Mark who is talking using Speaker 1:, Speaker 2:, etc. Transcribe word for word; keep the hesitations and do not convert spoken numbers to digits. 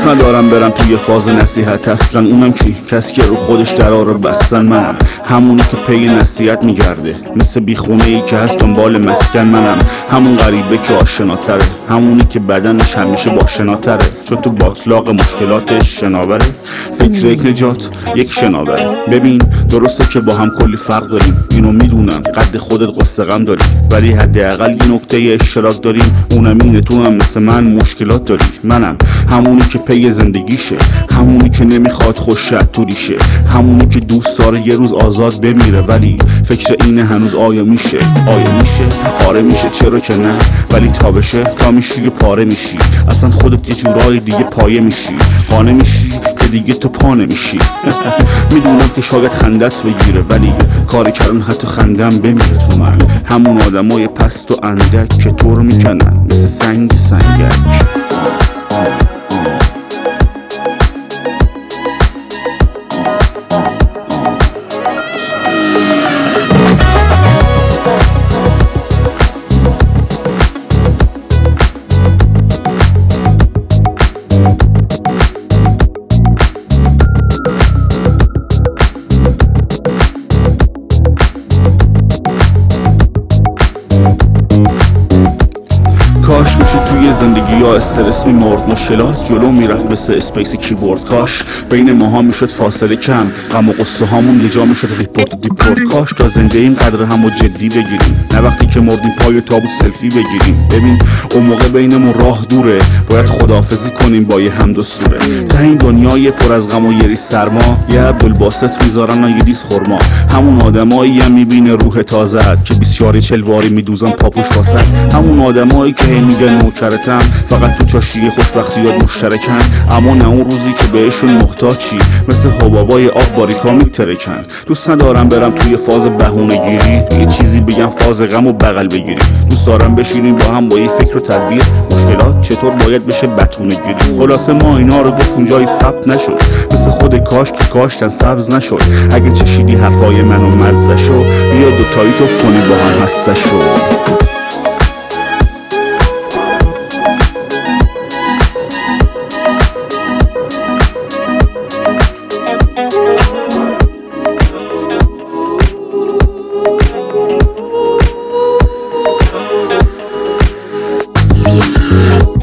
Speaker 1: ندارم برم توی فاز نصیحت، اصلا اونم کی؟ کسی که رو خودش دراره بستن منم، همونی که پی نصیحت میگرده، مثل بیخونه ای که هست دنبال مسکن منم، همون غریبه که آشناتره، همونی که بدنش همیشه با شناتره، چون تو باطلاق مشکلاتش شناوره، فکر یک نجات یک شناوره. ببین درسته که با هم کلی فرق داریم، اینو میدونم، قد خودت قصه غم داری، ولی حداقل یه نکته اشتراک داریم، اونم اینه تو هم مثل من مشکلات داری. منم همونی که پی زندگیشه، همونی که نمیخواد خوش تو ریشه، همونی که دوست داره یه روز آزاد بمیره، ولی فکر اینه هنوز آیا میشه؟ آیا میشه؟ آره میشه، چرا که نه، ولی تا بشه تا میشی و پاره میشی، اصلا خودت یه جورای دیگه پایه میشی، قانه میشی که دیگه تو پا نمیشی. میدونم که شاید خندت بگیره، ولی کاری کردن حتی خندم بمیره تو من، همون آدمای پست و اندک که تو رو میکنن مثل سنگ سنگک. کاش میشه توی زندگی یا استرس میمرد، مشکلات جلو میرفت مثل اسپیس کیبورد، کاش بین ماها میشد فاصله کم، غم و قصه هامون یه جا میشد ریپورت و دیپورت، کاش تا زنده ایم قدر همو جدی بگیریم، نه وقتی که مردیم پای تابوت سلفی بگیریم. ببین اون موقع بینمون راه دوره، باید خداحافظی کنیم با یه حمد و سوره، ته این دنیای پر از غم و یه ریز سرما، یه عبدالباسط میذارن و یه دیس خرما، همون آدمایی هم میبینه روح تازه که بیست چهل واری میدوزن پاپوش واسط، همون آدمایی که میگن نوکرتن، فقط تو چاشی خوشبختیات مشترکن، اما نه اون روزی که بهشون محتاجی، مثل حبابای آب باریکا میترکن. دوست ندارم برم توی فاز بهونه گیری، یه چیزی بگم فاز غم و بغل بگیری، دوست دارم بشینیم با هم با یه فکر و تدبیر، مشکلات چطور باید بشه بتونه گیری. خلاصه ما اینا رو گفتیم جایی ثبت نشد، مثل خود کاش که کاشتن سبز نشد، اگه چشیدی حرفای منو مزه شو، بیا دوتایی توف کنیم با هم هسته شو.
Speaker 2: Yeah.